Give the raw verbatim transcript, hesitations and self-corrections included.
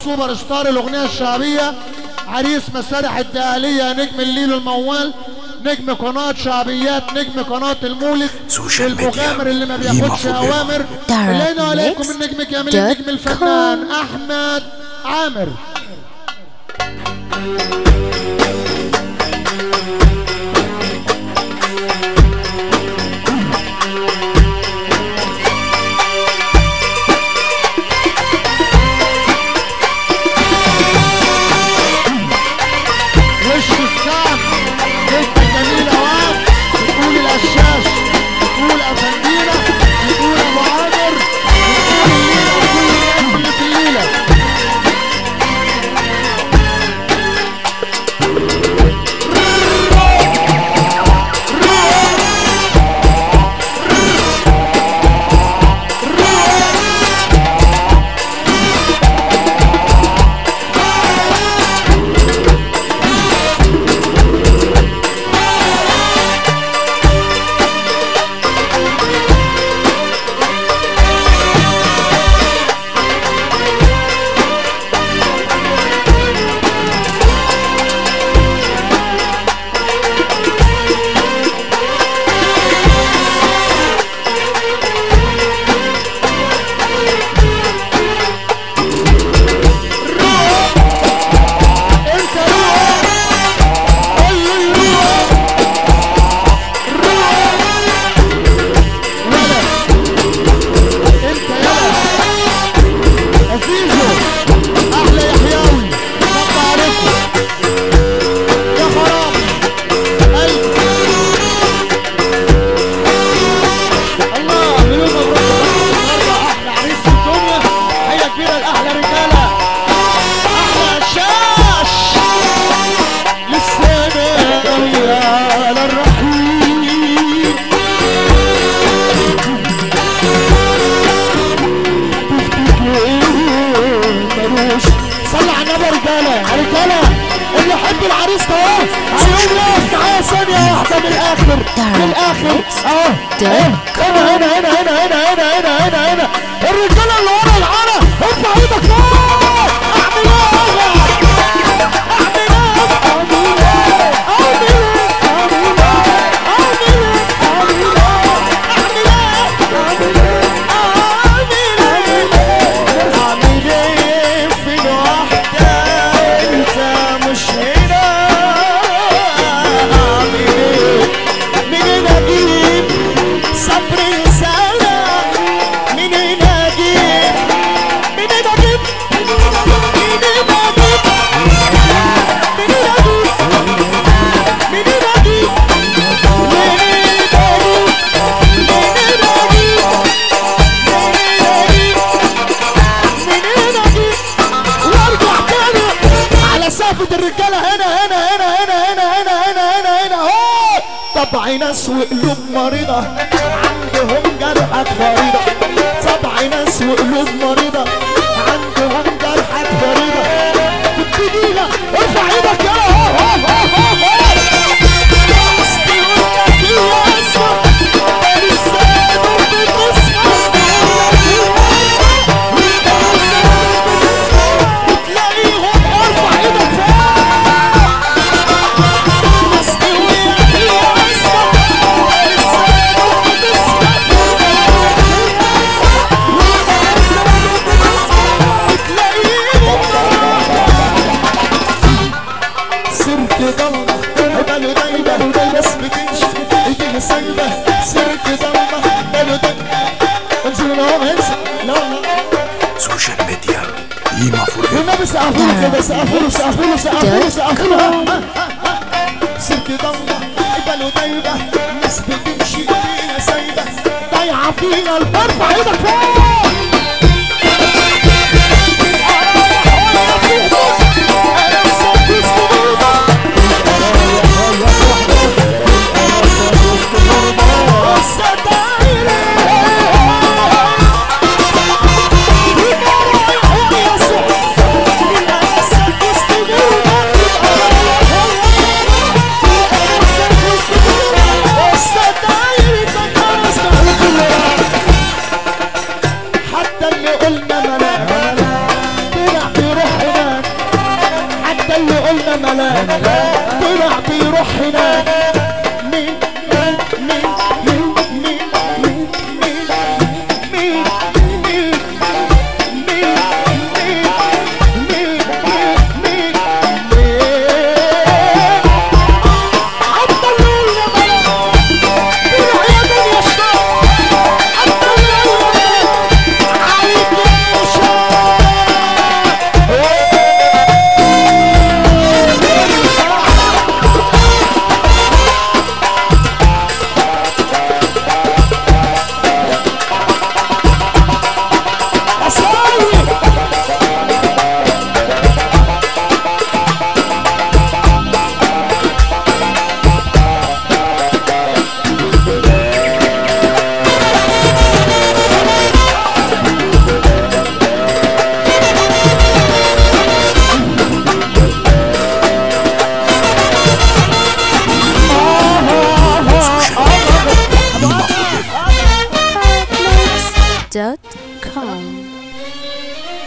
سوبر ستار الاغنيه الشعبيه، عريس مسارح الدقهليه، نجم الليل الموال، نجم قناه شعبيات، نجم قناه المولد، المغامر اللي ما بياخدش اوامر. اللينا عليكم النجم كامل، النجم الفنان احمد عامر. طبع ناس وقلوب مريضة عندهم جرحة فريضة، طبع ناس وقلوب مريضة عندهم جرحة فريضة. بتجينا ارفع ايدك يا هو هو هو هو سوشيال ميديا قيمة فوق والنبي سقفوا كده، سقفوا سقفوا سقفوا سقفوا سيرك ضلمة قبل دايبة، الناس بتمشي فينا سايبة ضايعة فينا الفرحة. ارفع ايدك فوق اللي قلنا ملاك طلع بيروح هناك. مين مين مين مين مين مين مين مين مين dot com